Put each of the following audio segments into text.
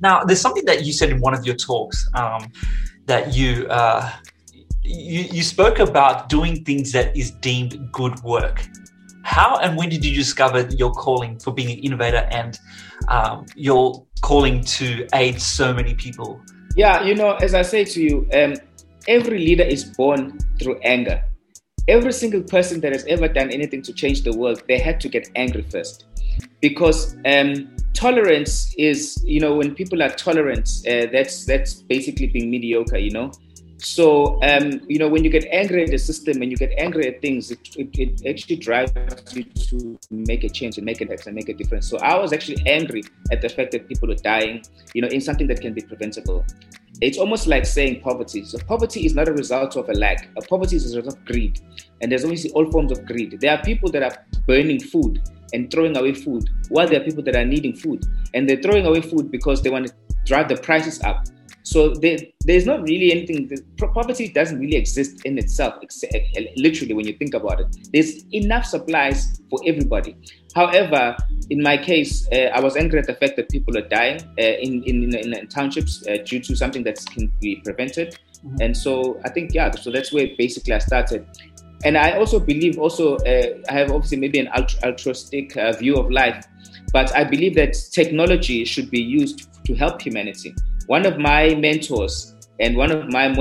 Now, there's something that you said in one of your talks, that you spoke about doing things that is deemed good work. How and when did you discover your calling for being an innovator and your calling to aid so many people? Yeah, as I say to you, every leader is born through anger. Every single person that has ever done anything to change the world, they had to get angry first. Because tolerance is, when people are tolerant, that's basically being mediocre, So, when you get angry at the system and you get angry at things, it actually drives you to make a change and make a difference. So I was actually angry at the fact that people are dying, in something that can be preventable. It's almost like saying poverty. So poverty is not a result of a lack. Poverty is a result of greed. And there's obviously all forms of greed. There are people that are burning food and throwing away food, while there are people that are needing food. And they're throwing away food because they want to drive the prices up. So there's not really anything. Poverty doesn't really exist in itself, literally, when you think about it. There's enough supplies for everybody. However, in my case, I was angry at the fact that people are dying in townships due to something that can be prevented. Mm-hmm. And so I think, so that's where basically I started. And I also believe I have obviously maybe an altruistic view of life, but I believe that technology should be used to help humanity. One of my mentors and one of my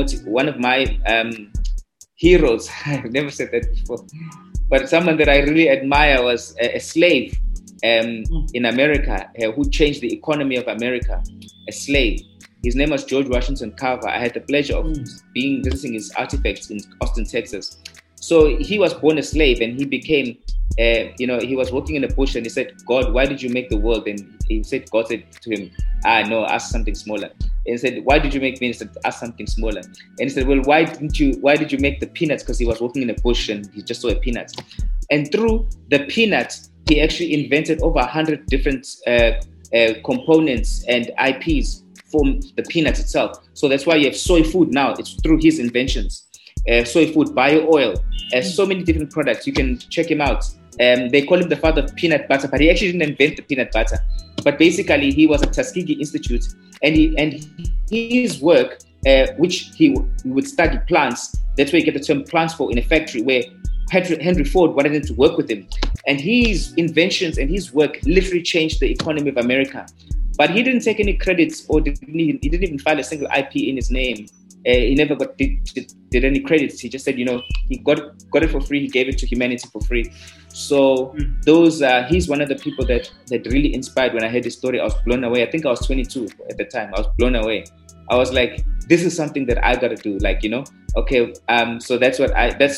heroes, I've never said that before, but someone that I really admire was a slave in America who changed the economy of America, a slave. His name was George Washington Carver. I had the pleasure of visiting his artifacts in Austin, Texas. So he was born a slave and he became, he was working in the bush and he said, God, why did you make the world? And God said to him, no, ask something smaller. And he said, why did you make me? And he said, ask something smaller. And he said, well, why did you make the peanuts? Because he was working in a bush and he just saw a peanut. And through the peanut, he actually invented over 100 different components and IPs from the peanut itself. So that's why you have soy food now. It's through his inventions. Soy food, bio oil, so many different products. You can check him out. They call him the father of peanut butter, but he actually didn't invent the peanut butter. But basically, he was at Tuskegee Institute, and his work, which he would study plants. That's where you get the term plants for in a factory, where Henry Ford wanted him to work with him. And his inventions and his work literally changed the economy of America. But he didn't take any credits, or he didn't even file a single IP in his name. He never did any credits. He just said, he got it for free. He gave it to humanity for free. So he's one of the people that really inspired. When I heard his story, I was blown away. I think I was 22 at the time. I was blown away. I was like, this is something that I got to do. Okay. So that's what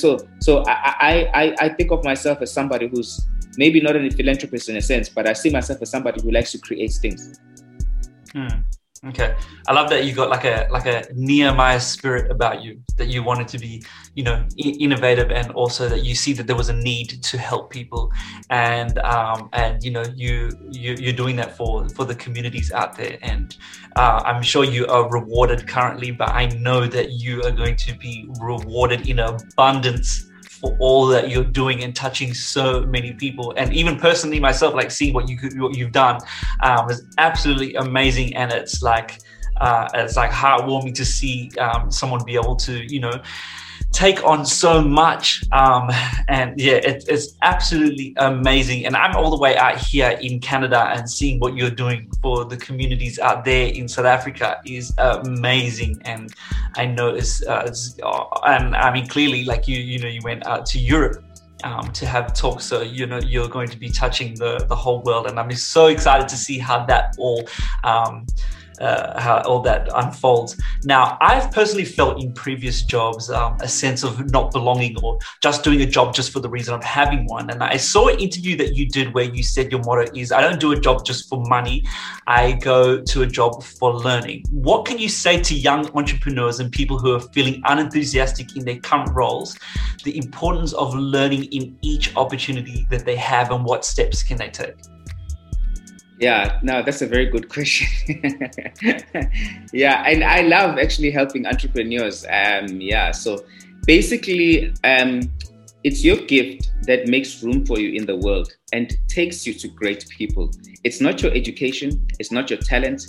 I think of myself as somebody who's maybe not a philanthropist in a sense, but I see myself as somebody who likes to create things. Okay, I love that you got like a Nehemiah spirit about you, that you wanted to be, innovative, and also that you see that there was a need to help people, and you're doing that for the communities out there, and I'm sure you are rewarded currently, but I know that you are going to be rewarded in abundance for all that you're doing and touching so many people. And even personally myself, like seeing what you've done is absolutely amazing, and it's like heartwarming to see someone be able to take on so much, and yeah, it's absolutely amazing. And I'm all the way out here in Canada, and seeing what you're doing for the communities out there in South Africa is amazing. And I know and I mean, clearly, like you went out to Europe to have talks, so you're going to be touching the whole world, and I'm so excited to see how that all how all that unfolds. Now, I've personally felt in previous jobs a sense of not belonging, or just doing a job just for the reason of having one. And I saw an interview that you did where you said your motto is, I don't do a job just for money, I go to a job for learning. What can you say to young entrepreneurs and people who are feeling unenthusiastic in their current roles, the importance of learning in each opportunity that they have, and what steps can they take? Yeah, no, that's a very good question. Yeah, and I love actually helping entrepreneurs. So basically, it's your gift that makes room for you in the world and takes you to great people. It's not your education, it's not your talent.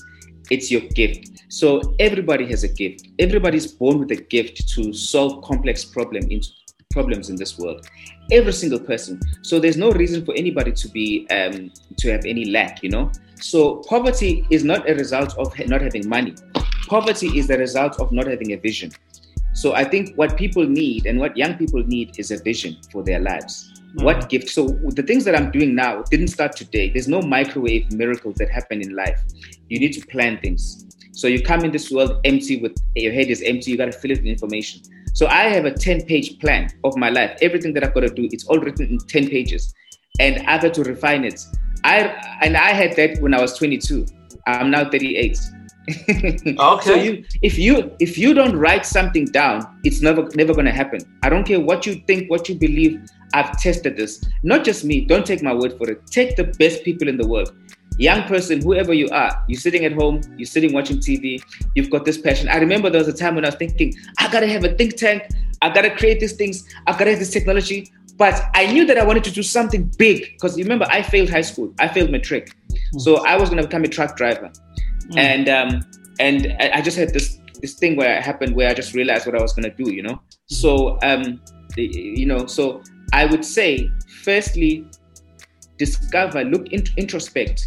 It's your gift. So everybody has a gift. Everybody's born with a gift to solve complex problems in this world. Every single person. So there's no reason for anybody to be to have any lack, you know. So poverty is not a result of not having money. Poverty is the result of not having a vision. So I think what people need and what young people need is a vision for their lives. What gift? So the things that I'm doing now didn't start today. There's no microwave miracles that happen in life. You need to plan things. So you come in this world empty, with your head is empty. You got to fill it with information. So I have a 10-page plan of my life. Everything that I've got to do, it's all written in 10 pages. And I've had to refine it. I had that when I was 22. I'm now 38. Okay. So if you don't write something down, it's never going to happen. I don't care what you think, what you believe. I've tested this. Not just me. Don't take my word for it. Take the best people in the world. Young person, whoever you are, you're sitting at home, you're sitting watching TV, you've got this passion. I remember there was a time when I was thinking, I got to have a think tank. I got to create these things. I got to have this technology. But I knew that I wanted to do something big because remember, I failed high school. I failed matric. So I was going to become a truck driver. And I just had this thing where it happened where I just realized what I was going to do, you know. So, so I would say, firstly, discover, look, introspect.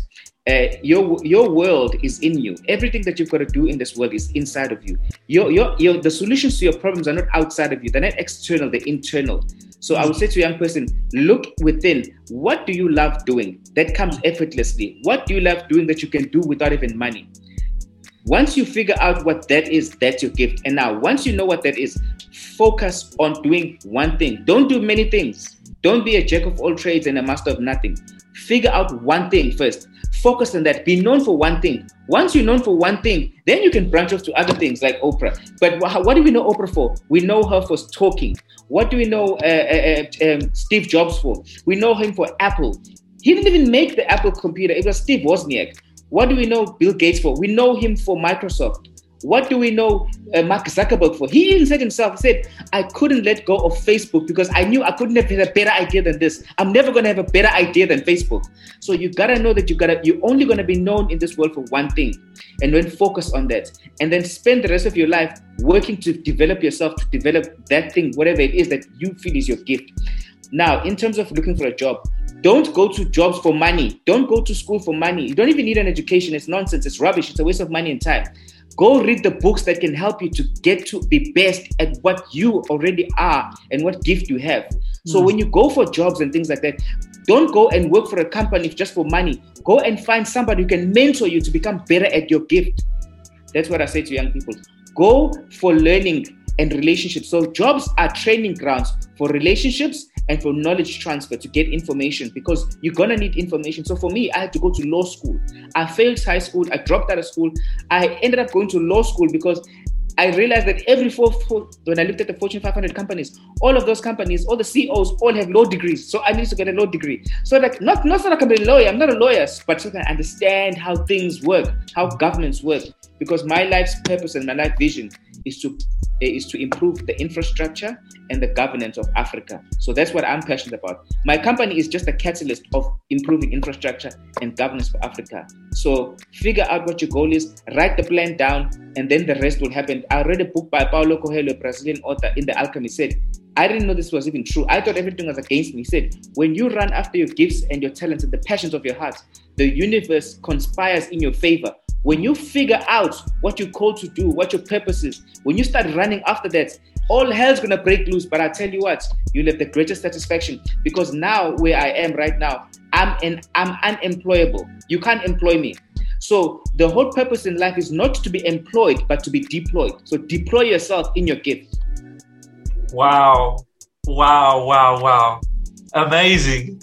Your world is in you. Everything that you've got to do in this world is inside of you. The solutions to your problems are not outside of you. They're not external, they're internal. So I would say to a young person, look within. What do you love doing? That comes effortlessly. What do you love doing that you can do without even money? Once you figure out what that is, that's your gift. And now, once you know what that is, focus on doing one thing. Don't do many things. Don't be a jack of all trades and a master of nothing. Figure out one thing first. Focus on that. Be known for one thing. Once you're known for one thing, then you can branch off to other things like Oprah. But what do we know Oprah for? We know her for talking. What do we know Steve Jobs for? We know him for Apple. He didn't even make the Apple computer. It was Steve Wozniak. What do we know Bill Gates for? We know him for Microsoft. What do we know Mark Zuckerberg for? He even said himself, he said, I couldn't let go of Facebook because I knew I couldn't have a better idea than this. I'm never going to have a better idea than Facebook. So you got to know that you're only going to be known in this world for one thing, and then focus on that. And then spend the rest of your life working to develop yourself, to develop that thing, whatever it is that you feel is your gift. Now, in terms of looking for a job, don't go to jobs for money. Don't go to school for money. You don't even need an education. It's nonsense. It's rubbish. It's a waste of money and time. Go read the books that can help you to get to be best at what you already are and what gift you have. So when you go for jobs and things like that, don't go and work for a company just for money. Go and find somebody who can mentor you to become better at your gift. That's what I say to young people. Go for learning and relationships. So jobs are training grounds for relationships and for knowledge transfer, to get information, because you're going to need information. So for me, I had to go to law school. I failed high school. I dropped out of school. I ended up going to law school because I realized that when I looked at the Fortune 500 companies, all of those companies, all the CEOs, all have law degrees. So I needed to get a law degree. So not so I can be a lawyer. I'm not a lawyer, but so I can understand how things work, how governments work. Because my life's purpose and my life vision is to improve the infrastructure and the governance of Africa. So that's what I'm passionate about. My company is just a catalyst of improving infrastructure and governance for Africa. So figure out what your goal is, write the plan down, and then the rest will happen. I read a book by Paulo Coelho, a Brazilian author, in The Alchemist. Said, I didn't know this was even true. I thought everything was against me. He said, when you run after your gifts and your talents and the passions of your heart, the universe conspires in your favor. When you figure out what you're called to do, what your purpose is, when you start running after that, all hell's going to break loose. But I tell you what, you'll have the greatest satisfaction, because now where I am right now, I'm unemployable. You can't employ me. So the whole purpose in life is not to be employed, but to be deployed. So deploy yourself in your gift. Wow. Amazing.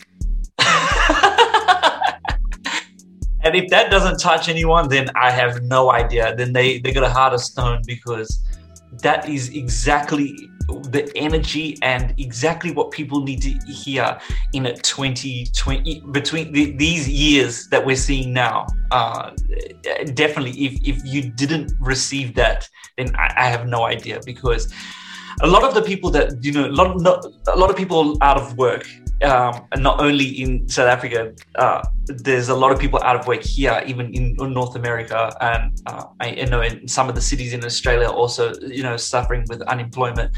And if that doesn't touch anyone, then I have no idea. Then they got a heart of stone, because that is exactly the energy and exactly what people need to hear in a 2020, between these years that we're seeing now. Definitely, if you didn't receive that, then I have no idea, because a lot of the people that, a lot of people out of work, not only in South Africa, there's a lot of people out of work here, even in North America, and I know in some of the cities in Australia also, suffering with unemployment,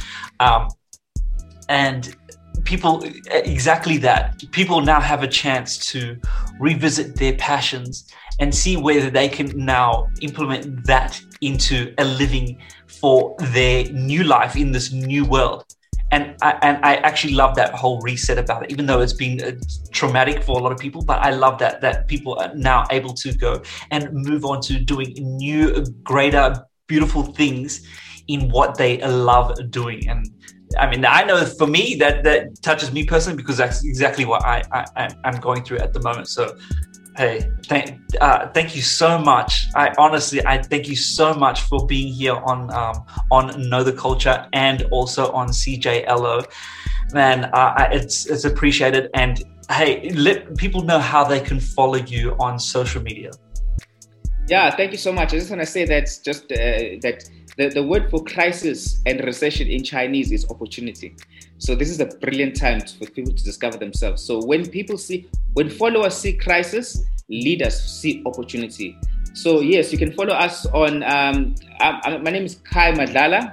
and people, exactly that. People now have a chance to revisit their passions and see whether they can now implement that into a living for their new life in this new world. And I actually love that whole reset about it, even though it's been traumatic for a lot of people. But I love that people are now able to go and move on to doing new, greater, beautiful things in what they love doing. And I mean, I know for me that touches me personally, because that's exactly what I'm going through at the moment. So, hey, thank you so much. I thank you so much for being here on Know the Culture and also on CJLO. Man, it's appreciated. And hey, let people know how they can follow you on social media. Yeah, thank you so much. I just want to say that the word for crisis and recession in Chinese is opportunity. So this is a brilliant time for people to discover themselves. So when followers see crisis, leaders see opportunity. So yes, you can follow us on, my name is Kai Madlala.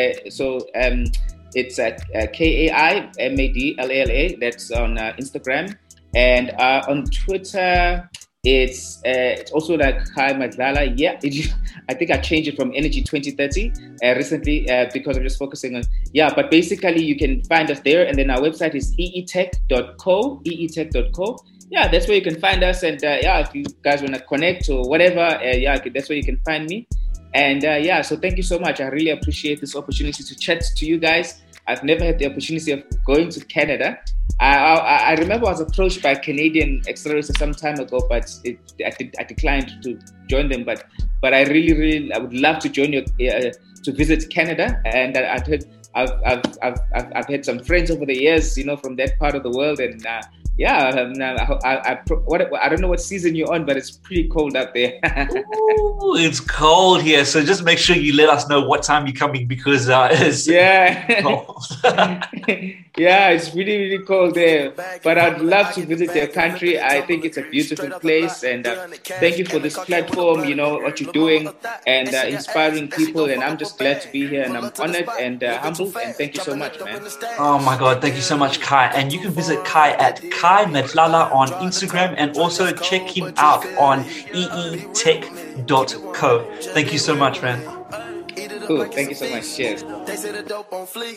It's KAIMADLALA. That's on Instagram. And on Twitter, it's also like Kai Madlala. Yeah, I think I changed it from Energy 2030 recently because I'm just focusing on, but basically you can find us there. And then our website is eetech.co. Yeah, that's where you can find us. And if you guys want to connect or whatever, that's where you can find me. And so thank you so much. I really appreciate this opportunity to chat to you guys. I've never had the opportunity of going to Canada. I remember I was approached by Canadian accelerators some time ago, but I declined to join them. But I really I would love to join you to visit Canada. And I've had some friends over the years, from that part of the world. And I don't know what season you're on, but it's pretty cold out there. Ooh, it's cold here, so just make sure you let us know what time you're coming, because it's cold. It's really, really cold there. But I'd love to visit your country. I think it's a beautiful place, and thank you for this platform. What you're doing and inspiring people, and I'm just glad to be here, and I'm honored and humbled. And thank you so much, man. Oh my God, thank you so much, Kai. And you can visit Kai at Kai Madlala on Instagram, and also check him out on eetech.co. Thank you so much, man. Cool. Thank you so much. Cheers. They say the dope on fleek.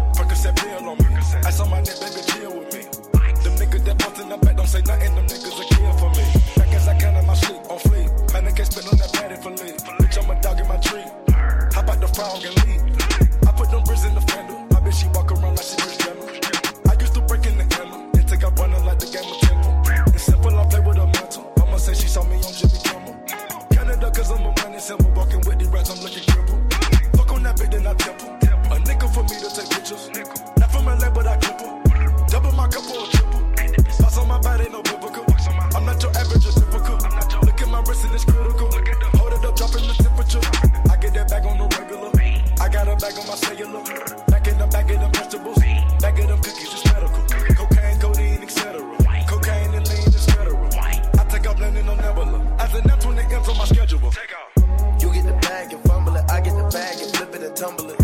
I saw my nigga, baby, chill with me. Them niggas that bust in the back don't say nothing. Them niggas are kill for me. Back as I can in my sleep on fleek. Man, I can't spin on that patty for leave. Bitch, I'm a dog in my tree. How about the frog and leave? I put them bricks in the fender. I bet she walk around like she Chris Jenner. I used to break in the hammer and take up running like the game of Temple. It's simple, I play with a mental. Mama say she saw me on Jimmy Kimmel. Canada, cause I'm a money symbol. Walking with the rats, I'm looking crippled. Fuck on that bitch, then I temple. A nickel for me to take pictures. Not from LA, but I triple. Double my cup or a triple. Spots on my body, no biblical. I'm not your average reciprocal. Look at my wrist and it's critical. Hold it up, dropping the temperature. I get that bag on the regular. I got a bag on my cellular. Back in the bag of them vegetables. Back of them cookies, it's medical. Cocaine, codeine, etc. Cocaine and lean is federal. I take off landing on Nebula. As an F 20 M's on my schedule. You get the bag and fumble it. I get the bag and flip it and tumble it.